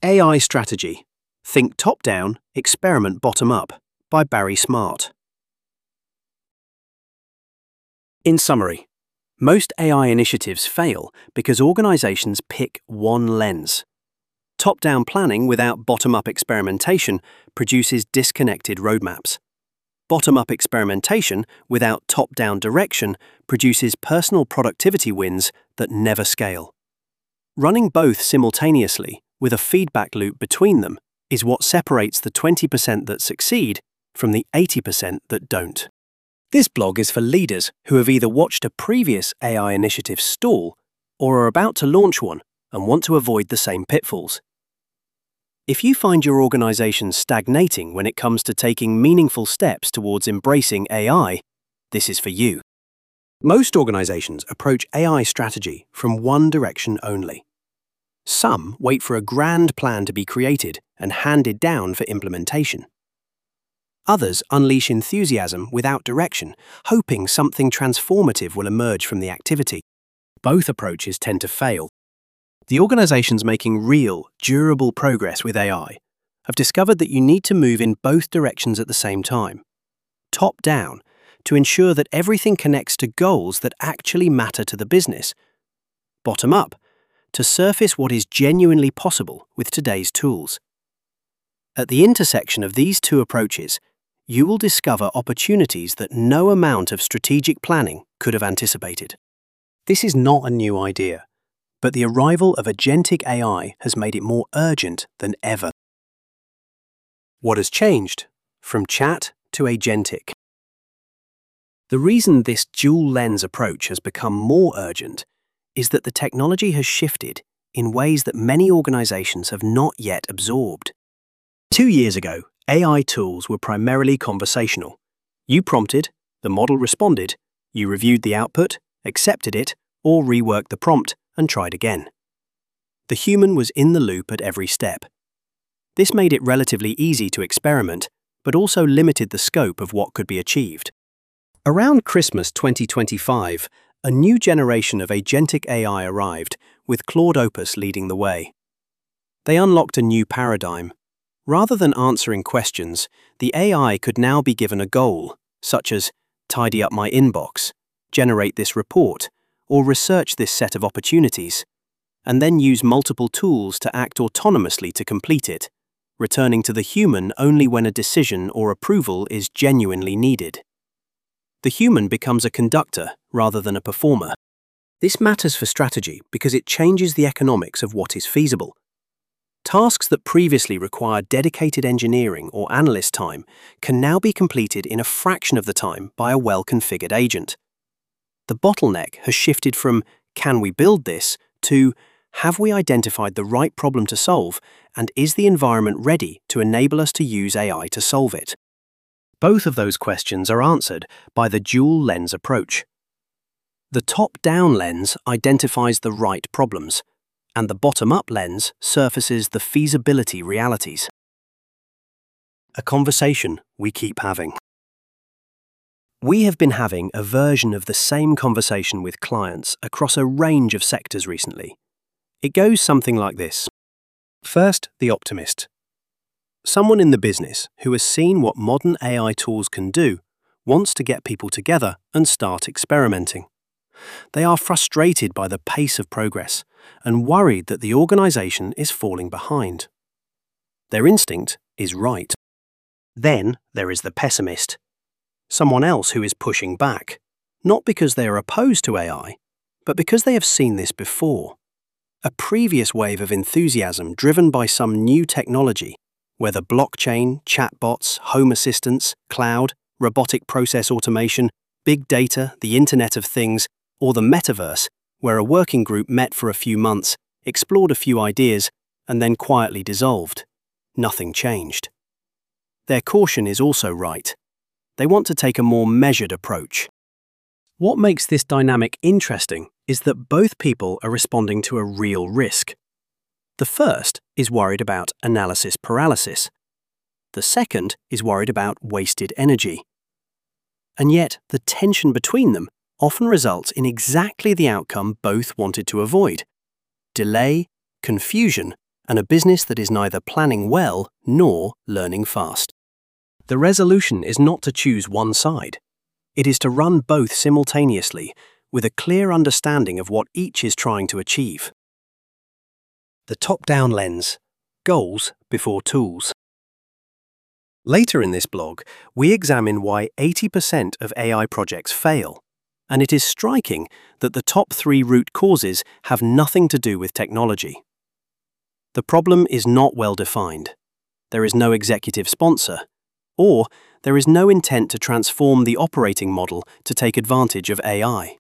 AI Strategy: Think Top-Down, Experiment Bottom-Up by Barry Smart. In summary, most AI initiatives fail because organizations pick one lens. Top-down planning without bottom-up experimentation produces disconnected roadmaps. Bottom-up experimentation without top-down direction produces personal productivity wins that never scale. Running both simultaneously, with a feedback loop between them, is what separates the 20% that succeed from the 80% that don't. This blog is for leaders who have either watched a previous AI initiative stall or are about to launch one and want to avoid the same pitfalls. If you find your organization stagnating when it comes to taking meaningful steps towards embracing AI, this is for you. Most organizations approach AI strategy from one direction only. Some wait for a grand plan to be created and handed down for implementation. Others unleash enthusiasm without direction, hoping something transformative will emerge from the activity. Both approaches tend to fail. The organizations making real, durable progress with AI have discovered that you need to move in both directions at the same time. Top-down, to ensure that everything connects to goals that actually matter to the business. Bottom-up, to surface what is genuinely possible with today's tools. At the intersection of these two approaches, you will discover opportunities that no amount of strategic planning could have anticipated. This is not a new idea, but the arrival of agentic AI has made it more urgent than ever. What has changed from chat to agentic? The reason this dual-lens approach has become more urgent is that the technology has shifted in ways that many organizations have not yet absorbed. 2 years ago, AI tools were primarily conversational. You prompted, the model responded, you reviewed the output, accepted it, or reworked the prompt and tried again. The human was in the loop at every step. This made it relatively easy to experiment, but also limited the scope of what could be achieved. Around Christmas 2025, a new generation of agentic AI arrived, with Claude Opus leading the way. They unlocked a new paradigm. Rather than answering questions, the AI could now be given a goal, such as tidy up my inbox, generate this report, or research this set of opportunities, and then use multiple tools to act autonomously to complete it, returning to the human only when a decision or approval is genuinely needed. The human becomes a conductor rather than a performer. This matters for strategy because it changes the economics of what is feasible. Tasks that previously required dedicated engineering or analyst time can now be completed in a fraction of the time by a well-configured agent. The bottleneck has shifted from "can we build this" to "have we identified the right problem to solve, and is the environment ready to enable us to use AI to solve it?" Both of those questions are answered by the dual-lens approach. The top-down lens identifies the right problems, and the bottom-up lens surfaces the feasibility realities. A conversation we keep having. We have been having a version of the same conversation with clients across a range of sectors recently. It goes something like this. First, the optimist. Someone in the business who has seen what modern AI tools can do wants to get people together and start experimenting. They are frustrated by the pace of progress and worried that the organization is falling behind. Their instinct is right. Then there is the pessimist. Someone else who is pushing back, not because they are opposed to AI, but because they have seen this before. A previous wave of enthusiasm driven by some new technology, whether blockchain, chatbots, home assistants, cloud, robotic process automation, big data, the Internet of Things, or the metaverse, where a working group met for a few months, explored a few ideas, and then quietly dissolved. Nothing changed. Their caution is also right. They want to take a more measured approach. What makes this dynamic interesting is that both people are responding to a real risk. The first is worried about analysis paralysis. The second is worried about wasted energy. And yet, the tension between them often results in exactly the outcome both wanted to avoid: delay, confusion, and a business that is neither planning well nor learning fast. The resolution is not to choose one side. It is to run both simultaneously with a clear understanding of what each is trying to achieve. The top-down lens: goals before tools. Later in this blog, we examine why 80% of AI projects fail, and it is striking that the top 3 root causes have nothing to do with technology. The problem is not well defined. There is no executive sponsor, or there is no intent to transform the operating model to take advantage of AI.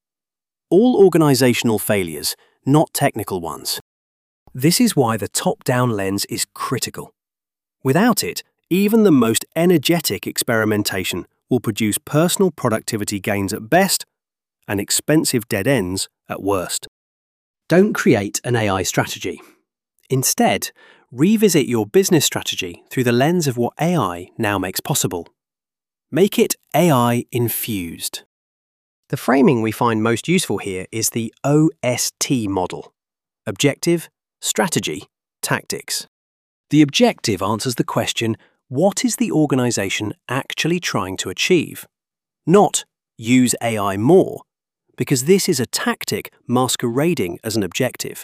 All organizational failures, not technical ones. This is why the top-down lens is critical. Without it, even the most energetic experimentation will produce personal productivity gains at best and expensive dead ends at worst. Don't create an AI strategy. Instead, revisit your business strategy through the lens of what AI now makes possible. Make it AI-infused. The framing we find most useful here is the OST model: objective, strategy, tactics. The objective answers the question, what is the organization actually trying to achieve? Not use AI more, because this is a tactic masquerading as an objective.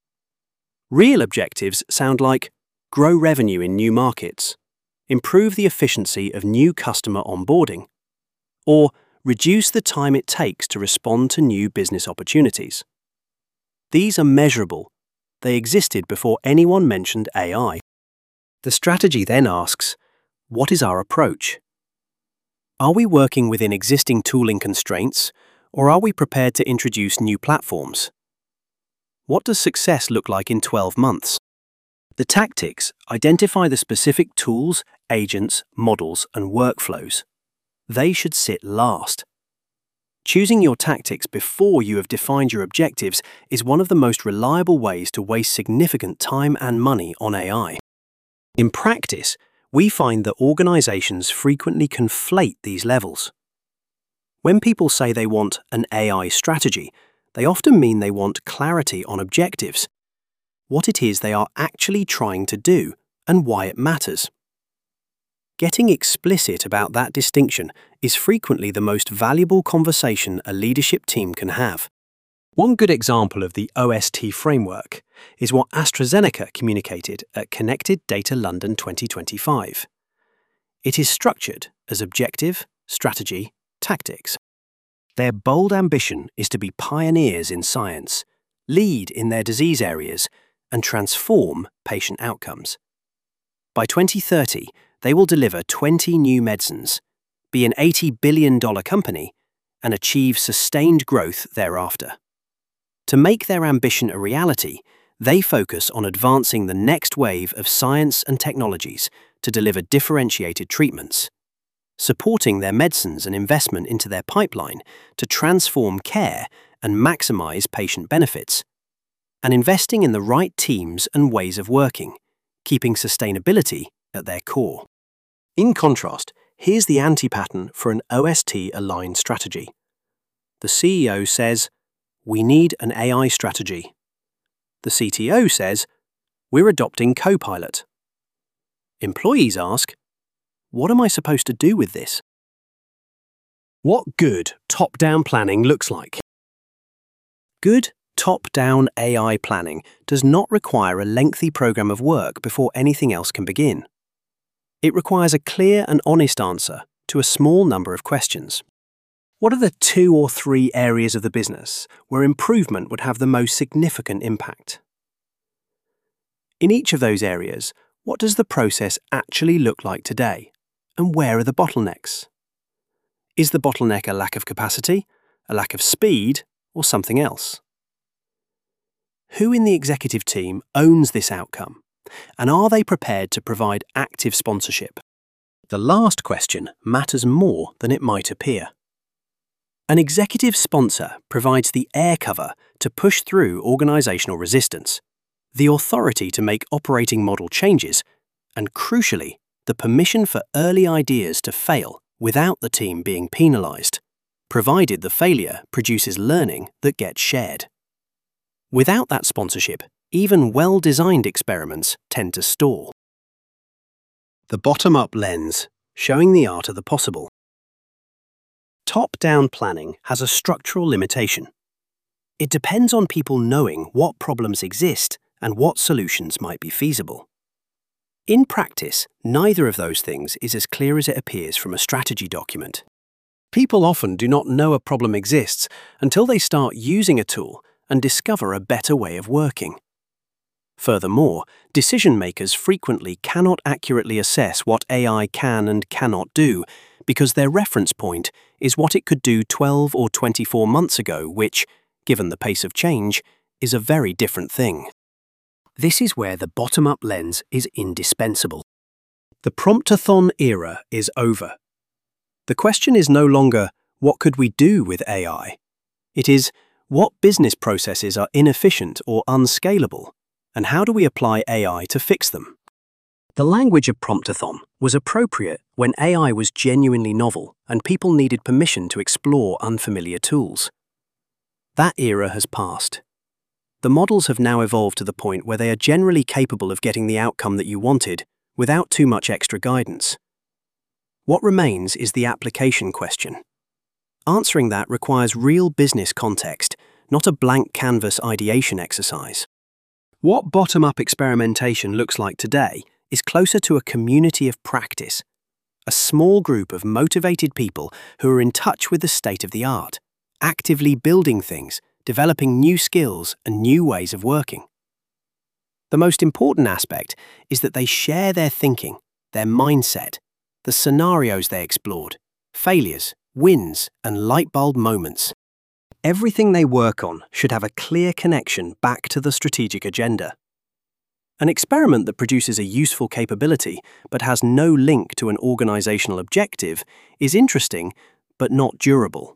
Real objectives sound like grow revenue in new markets, improve the efficiency of new customer onboarding, or reduce the time it takes to respond to new business opportunities. These are measurable. They existed before anyone mentioned AI. The strategy then asks, what is our approach? Are we working within existing tooling constraints, or are we prepared to introduce new platforms? What does success look like in 12 months? The tactics identify the specific tools, agents, models, and workflows. They should sit last. Choosing your tactics before you have defined your objectives is one of the most reliable ways to waste significant time and money on AI. In practice, we find that organizations frequently conflate these levels. When people say they want an AI strategy, they often mean they want clarity on objectives, what it is they are actually trying to do, and why it matters. Getting explicit about that distinction is frequently the most valuable conversation a leadership team can have. One good example of the OST framework is what AstraZeneca communicated at Connected Data London 2025. It is structured as objective, strategy, tactics. Their bold ambition is to be pioneers in science, lead in their disease areas, and transform patient outcomes. By 2030, they will deliver 20 new medicines, be an $80 billion company, and achieve sustained growth thereafter. To make their ambition a reality, they focus on advancing the next wave of science and technologies to deliver differentiated treatments, supporting their medicines and investment into their pipeline to transform care and maximize patient benefits, and investing in the right teams and ways of working, keeping sustainability at their core. In contrast, here's the anti-pattern for an OST-aligned strategy. The CEO says, "We need an AI strategy." The CTO says, "We're adopting Copilot." Employees ask, "What am I supposed to do with this?" What good top-down planning looks like. Good top-down AI planning does not require a lengthy program of work before anything else can begin. It requires a clear and honest answer to a small number of questions. What are the 2 or 3 areas of the business where improvement would have the most significant impact? In each of those areas, what does the process actually look like today, and where are the bottlenecks? Is the bottleneck a lack of capacity, a lack of speed, or something else? Who in the executive team owns this outcome, and are they prepared to provide active sponsorship? The last question matters more than it might appear. An executive sponsor provides the air cover to push through organizational resistance, the authority to make operating model changes, and crucially, the permission for early ideas to fail without the team being penalized, provided the failure produces learning that gets shared. Without that sponsorship, even well-designed experiments tend to stall. The bottom-up lens, showing the art of the possible. Top-down planning has a structural limitation. It depends on people knowing what problems exist and what solutions might be feasible. In practice, neither of those things is as clear as it appears from a strategy document. People often do not know a problem exists until they start using a tool and discover a better way of working. Furthermore, decision-makers frequently cannot accurately assess what AI can and cannot do because their reference point is what it could do 12 or 24 months ago, which, given the pace of change, is a very different thing. This is where the bottom-up lens is indispensable. The promptathon era is over. The question is no longer, what could we do with AI? It is, what business processes are inefficient or unscalable, and how do we apply AI to fix them? The language of promptathon was appropriate when AI was genuinely novel and people needed permission to explore unfamiliar tools. That era has passed. The models have now evolved to the point where they are generally capable of getting the outcome that you wanted without too much extra guidance. What remains is the application question. Answering that requires real business context, not a blank canvas ideation exercise. What bottom-up experimentation looks like today is closer to a community of practice, a small group of motivated people who are in touch with the state of the art, actively building things, developing new skills and new ways of working. The most important aspect is that they share their thinking, their mindset, the scenarios they explored, failures, wins, and lightbulb moments. Everything they work on should have a clear connection back to the strategic agenda. An experiment that produces a useful capability but has no link to an organizational objective is interesting but not durable.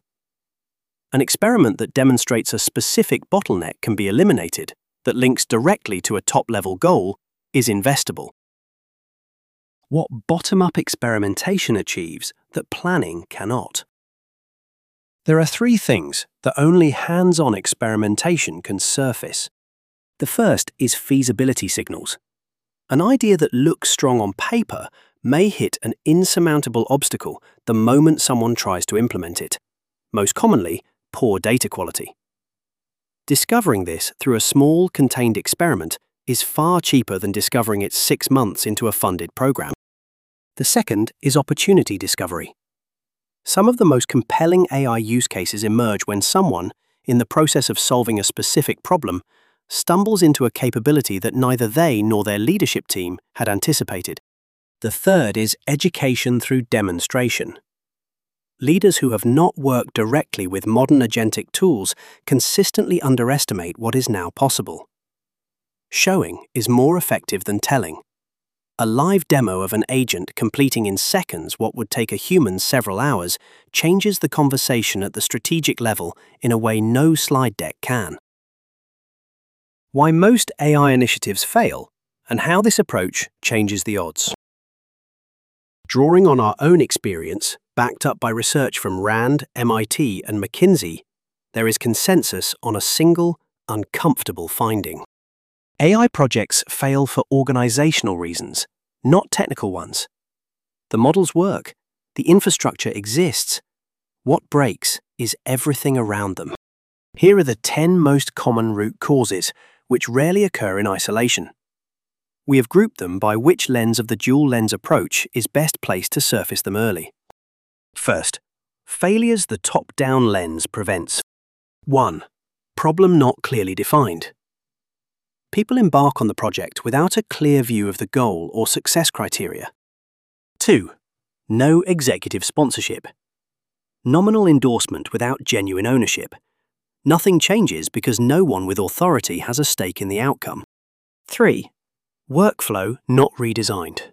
An experiment that demonstrates a specific bottleneck can be eliminated, that links directly to a top-level goal, is investable. What bottom-up experimentation achieves that planning cannot. There are three things that only hands-on experimentation can surface. The first is feasibility signals. An idea that looks strong on paper may hit an insurmountable obstacle the moment someone tries to implement it. Most commonly, poor data quality. Discovering this through a small, contained experiment is far cheaper than discovering it 6 months into a funded program. The second is opportunity discovery. Some of the most compelling AI use cases emerge when someone, in the process of solving a specific problem, stumbles into a capability that neither they nor their leadership team had anticipated. The third is education through demonstration. Leaders who have not worked directly with modern agentic tools consistently underestimate what is now possible. Showing is more effective than telling. A live demo of an agent completing in seconds what would take a human several hours changes the conversation at the strategic level in a way no slide deck can. Why most AI initiatives fail, and how this approach changes the odds. Drawing on our own experience, backed up by research from RAND, MIT, and McKinsey, there is consensus on a single, uncomfortable finding. AI projects fail for organizational reasons, not technical ones. The models work, the infrastructure exists. What breaks is everything around them. Here are the 10 most common root causes, which rarely occur in isolation. We have grouped them by which lens of the dual lens approach is best placed to surface them early. First, failures the top-down lens prevents. 1. Problem not clearly defined. People embark on the project without a clear view of the goal or success criteria. 2. No executive sponsorship. Nominal endorsement without genuine ownership. Nothing changes because no one with authority has a stake in the outcome. 3. Workflow not redesigned.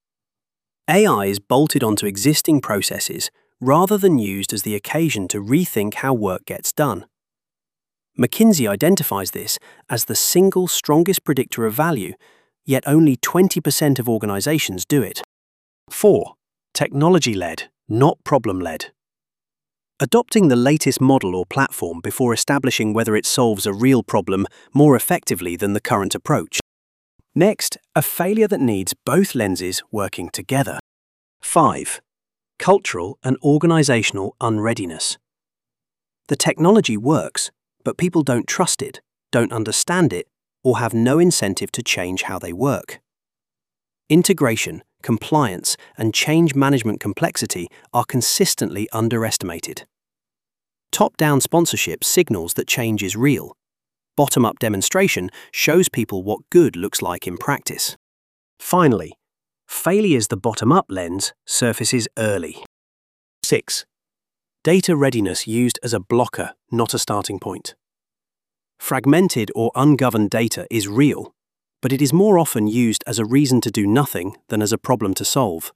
AI is bolted onto existing processes rather than used as the occasion to rethink how work gets done. McKinsey identifies this as the single strongest predictor of value, yet only 20% of organizations do it. 4. Technology-led, not problem-led. adopting the latest model or platform before establishing whether it solves a real problem more effectively than the current approach. Next, a failure that needs both lenses working together. 5. Cultural and organizational unreadiness. The technology works, but people don't trust it, don't understand it, or have no incentive to change how they work. Integration, compliance, and change management complexity are consistently underestimated. Top-down sponsorship signals that change is real. Bottom-up demonstration shows people what good looks like in practice. Finally, failures the bottom-up lens surfaces early. 6. Data readiness used as a blocker, not a starting point. Fragmented or ungoverned data is real, but it is more often used as a reason to do nothing than as a problem to solve.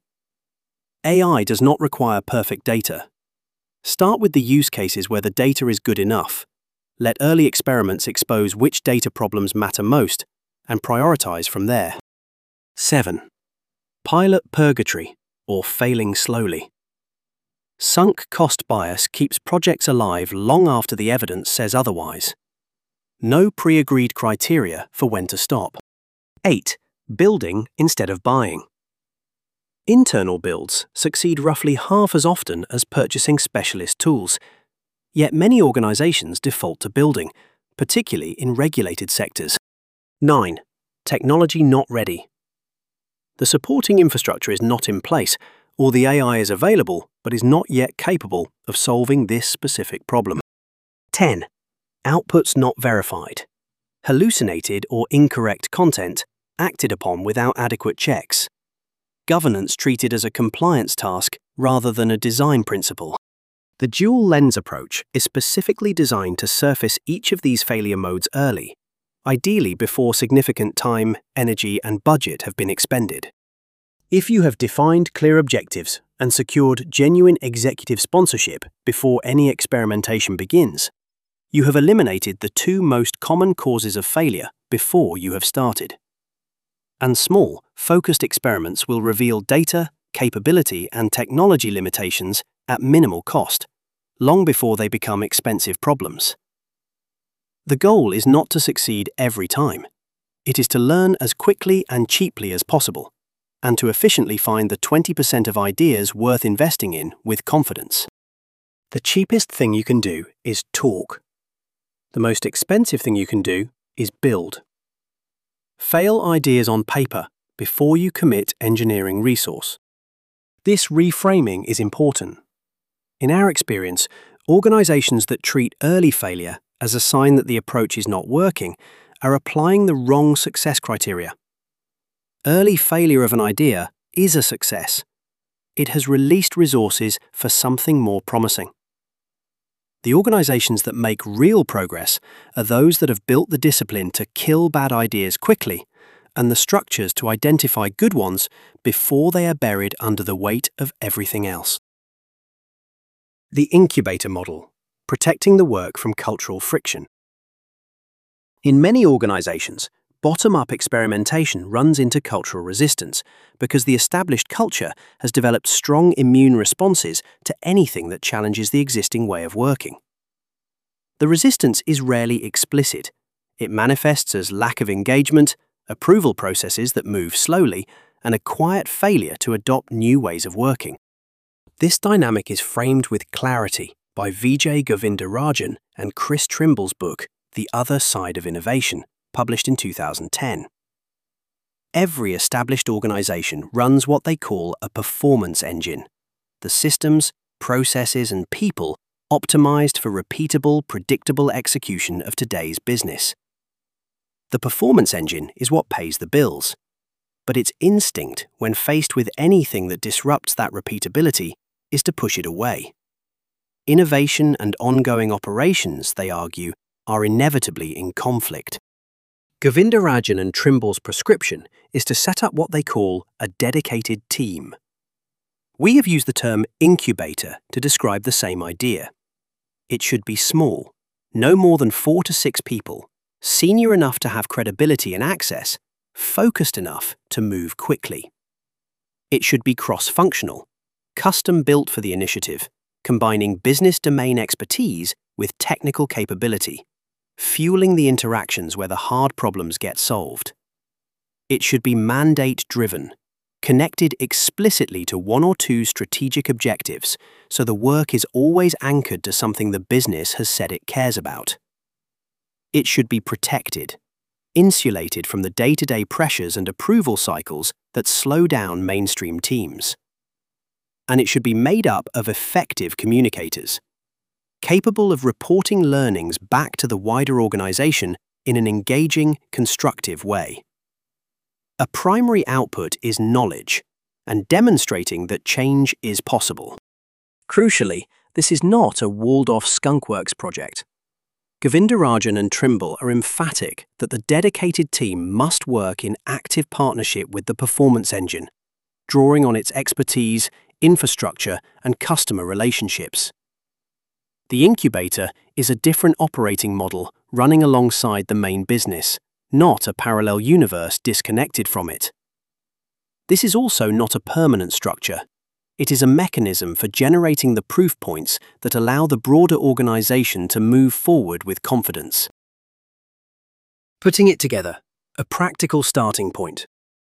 AI does not require perfect data. Start with the use cases where the data is good enough. Let early experiments expose which data problems matter most, and prioritize from there. 7. Pilot purgatory, or failing slowly. Sunk cost bias keeps projects alive long after the evidence says otherwise. No pre-agreed criteria for when to stop. 8. Building instead of buying. Internal builds succeed roughly half as often as purchasing specialist tools, yet many organizations default to building, particularly in regulated sectors. 9. Technology not ready. The supporting infrastructure is not in place, or the AI is available but is not yet capable of solving this specific problem. 10. Outputs not verified. Hallucinated or incorrect content acted upon without adequate checks. Governance treated as a compliance task rather than a design principle. The dual lens approach is specifically designed to surface each of these failure modes early, ideally before significant time, energy, and budget have been expended. If you have defined clear objectives and secured genuine executive sponsorship before any experimentation begins, you have eliminated the two most common causes of failure before you have started. And small, focused experiments will reveal data, capability, and technology limitations at minimal cost, long before they become expensive problems. The goal is not to succeed every time. It is to learn as quickly and cheaply as possible, and to efficiently find the 20% of ideas worth investing in with confidence. The cheapest thing you can do is talk. The most expensive thing you can do is build. Fail ideas on paper before you commit engineering resource. This reframing is important. In our experience, organizations that treat early failure as a sign that the approach is not working are applying the wrong success criteria. Early failure of an idea is a success. It has released resources for something more promising. The organizations that make real progress are those that have built the discipline to kill bad ideas quickly and the structures to identify good ones before they are buried under the weight of everything else. The incubator model, protecting the work from cultural friction. In many organizations, bottom-up experimentation runs into cultural resistance because the established culture has developed strong immune responses to anything that challenges the existing way of working. The resistance is rarely explicit. It manifests as lack of engagement, approval processes that move slowly, and a quiet failure to adopt new ways of working. This dynamic is framed with clarity by Vijay Govindarajan and Chris Trimble's book, The Other Side of Innovation, published in 2010. Every established organization runs what they call a performance engine, the systems, processes, and people optimized for repeatable, predictable execution of today's business. The performance engine is what pays the bills, but its instinct when faced with anything that disrupts that repeatability is to push it away. Innovation and ongoing operations, they argue, are inevitably in conflict. Govindarajan and Trimble's prescription is to set up what they call a dedicated team. We have used the term incubator to describe the same idea. It should be small, no more than 4 to 6 people, senior enough to have credibility and access, focused enough to move quickly. It should be cross-functional, custom-built for the initiative, combining business domain expertise with technical capability, fueling the interactions where the hard problems get solved. It should be mandate-driven, connected explicitly to one or two strategic objectives, so the work is always anchored to something the business has said it cares about. It should be protected, insulated from the day-to-day pressures and approval cycles that slow down mainstream teams. And it should be made up of effective communicators, capable of reporting learnings back to the wider organization in an engaging, constructive way. A primary output is knowledge, and demonstrating that change is possible. Crucially, this is not a walled-off skunkworks project. Govindarajan and Trimble are emphatic that the dedicated team must work in active partnership with the performance engine, drawing on its expertise, infrastructure, and customer relationships. The incubator is a different operating model running alongside the main business, not a parallel universe disconnected from it. This is also not a permanent structure. It is a mechanism for generating the proof points that allow the broader organization to move forward with confidence. Putting it together, a practical starting point.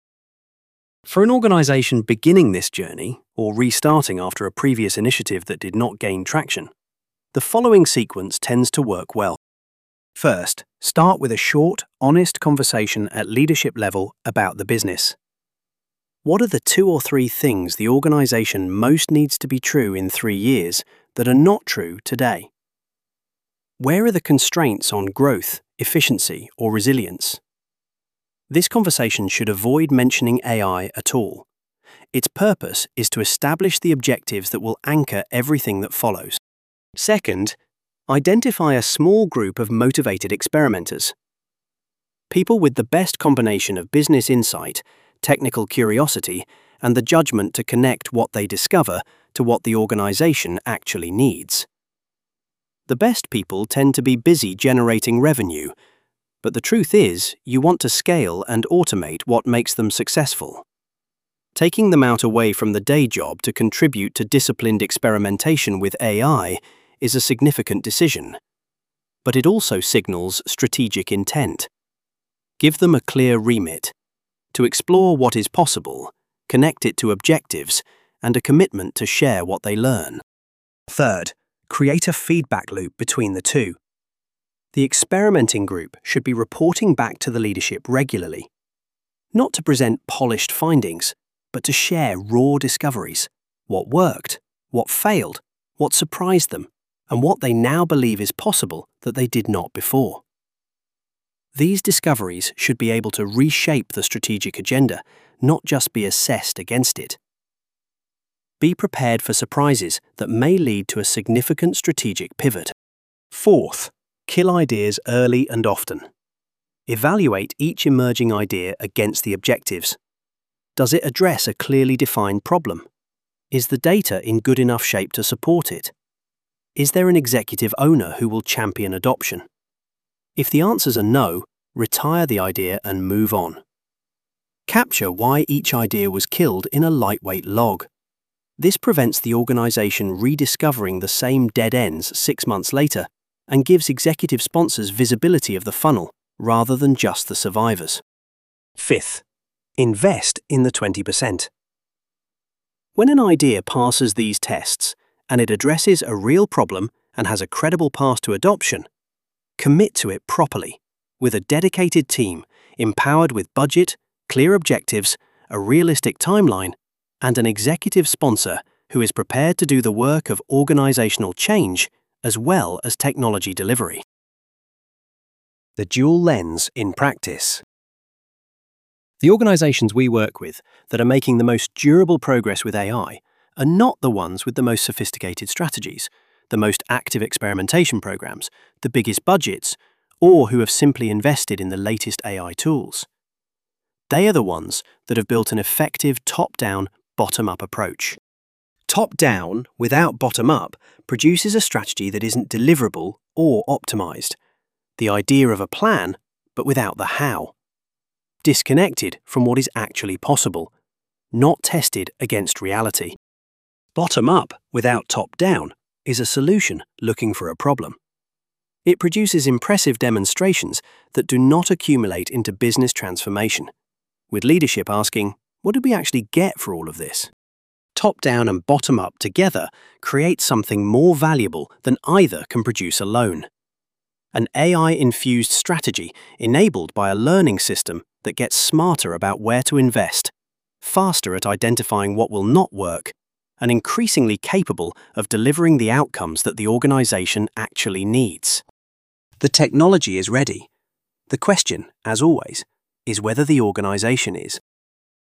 For an organization beginning this journey, or restarting after a previous initiative that did not gain traction, the following sequence tends to work well. First, start with a short, honest conversation at leadership level about the business. What are the 2 or 3 things the organization most needs to be true in 3 years that are not true today? Where are the constraints on growth, efficiency, or resilience? This conversation should avoid mentioning AI at all. Its purpose is to establish the objectives that will anchor everything that follows. Second, identify a small group of motivated experimenters. People with the best combination of business insight, technical curiosity, and the judgment to connect what they discover to what the organization actually needs. The best people tend to be busy generating revenue, but the truth is, you want to scale and automate what makes them successful. Taking them out away from the day job to contribute to disciplined experimentation with AI is a significant decision, but it also signals strategic intent. Give them a clear remit to explore what is possible, connect it to objectives, and a commitment to share what they learn. Third, create a feedback loop between the two. The experimenting group should be reporting back to the leadership regularly, not to present polished findings, but to share raw discoveries, what worked, what failed, what surprised them, and what they now believe is possible that they did not before. These discoveries should be able to reshape the strategic agenda, not just be assessed against it. Be prepared for surprises that may lead to a significant strategic pivot. Fourth, kill ideas early and often. Evaluate each emerging idea against the objectives. Does it address a clearly defined problem? Is the data in good enough shape to support it? Is there an executive owner who will champion adoption? If the answers are no, retire the idea and move on. Capture why each idea was killed in a lightweight log. This prevents the organization rediscovering the same dead ends 6 months later and gives executive sponsors visibility of the funnel rather than just the survivors. Fifth, invest in the 20%. When an idea passes these tests and it addresses a real problem and has a credible path to adoption, commit to it properly, with a dedicated team, empowered with budget, clear objectives, a realistic timeline, and an executive sponsor who is prepared to do the work of organizational change as well as technology delivery. The dual lens in practice. The organizations we work with that are making the most durable progress with AI are not the ones with the most sophisticated strategies, the most active experimentation programs, the biggest budgets, or who have simply invested in the latest AI tools. They are the ones that have built an effective top-down, bottom-up approach. Top-down, without bottom-up, produces a strategy that isn't deliverable or optimized. The idea of a plan, but without the how. Disconnected from what is actually possible, not tested against reality. Bottom-up, without top-down, is a solution looking for a problem. It produces impressive demonstrations that do not accumulate into business transformation, with leadership asking, what did we actually get for all of this? Top-down and bottom-up together create something more valuable than either can produce alone. An AI-infused strategy enabled by a learning system that gets smarter about where to invest, faster at identifying what will not work, and increasingly capable of delivering the outcomes that the organization actually needs. The technology is ready. The question, as always, is whether the organization is.